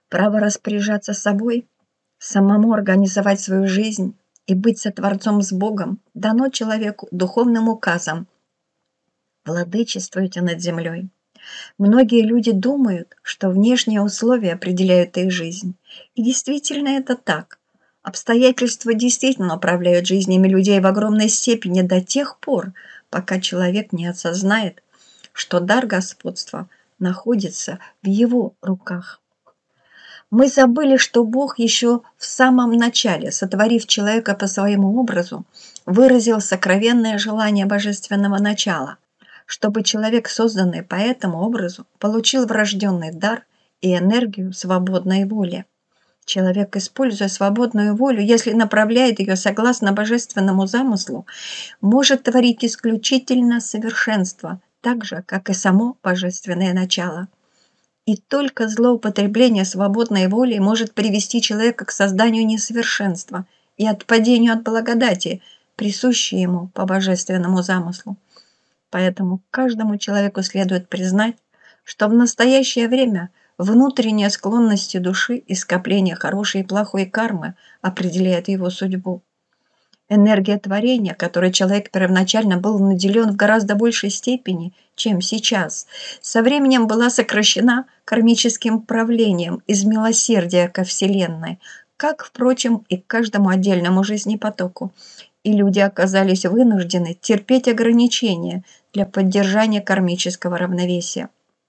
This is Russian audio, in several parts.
Право распоряжаться собой, самому организовать свою жизнь и быть сотворцом с Богом дано человеку духовным указом. Владычествуйте над землей. Многие люди думают, что внешние условия определяют их жизнь. И действительно это так. Обстоятельства действительно управляют жизнями людей в огромной степени до тех пор, пока человек не осознает, что дар господства находится в его руках. Мы забыли, что Бог еще в самом начале, сотворив человека по своему образу, выразил сокровенное желание божественного начала, чтобы человек, созданный по этому образу, получил врожденный дар и энергию свободной воли. Человек, используя свободную волю, если направляет ее согласно божественному замыслу, может творить исключительно совершенство, так же, как и само божественное начало. И только злоупотребление свободной волей может привести человека к созданию несовершенства и отпадению от благодати, присущей ему по божественному замыслу. Поэтому каждому человеку следует признать, что в настоящее время внутренние склонности души и скопление хорошей и плохой кармы определяют его судьбу. Энергия творения, которой человек первоначально был наделен в гораздо большей степени, чем сейчас, со временем была сокращена кармическим правлением из милосердия ко Вселенной, как, впрочем, и к каждому отдельному жизнепотоку. И люди оказались вынуждены терпеть ограничения для поддержания кармического равновесия.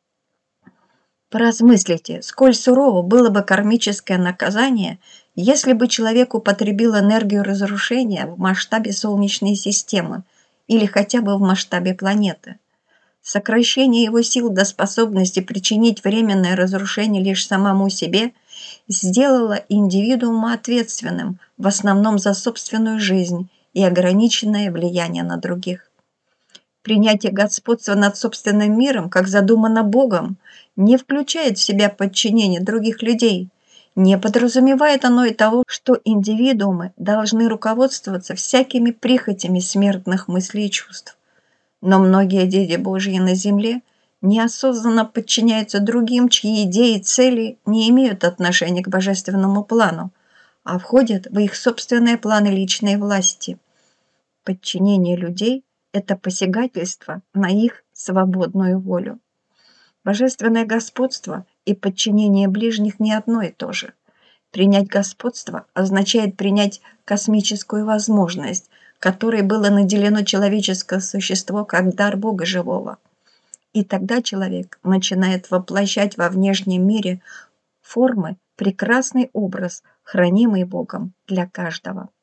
Поразмыслите, сколь сурово было бы кармическое наказание, если бы человек употребил энергию разрушения в масштабе Солнечной системы или хотя бы в масштабе планеты. Сокращение его сил до способности причинить временное разрушение лишь самому себе сделало индивидуума ответственным в основном за собственную жизнь и ограниченное влияние на других. Принятие господства над собственным миром, как задумано Богом, не включает в себя подчинение других людей. Не подразумевает оно и того, что индивидуумы должны руководствоваться всякими прихотями смертных мыслей и чувств. Но многие дети Божьи на земле неосознанно подчиняются другим, чьи идеи и цели не имеют отношения к божественному плану, а входят в их собственные планы личной власти. Подчинение людей – это посягательство на их свободную волю. Божественное господство и подчинение ближних не одно и то же. Принять господство означает принять космическую возможность, которой было наделено человеческое существо как дар Бога живого. И тогда человек начинает воплощать во внешнем мире формы прекрасный образ, хранимый Богом для каждого.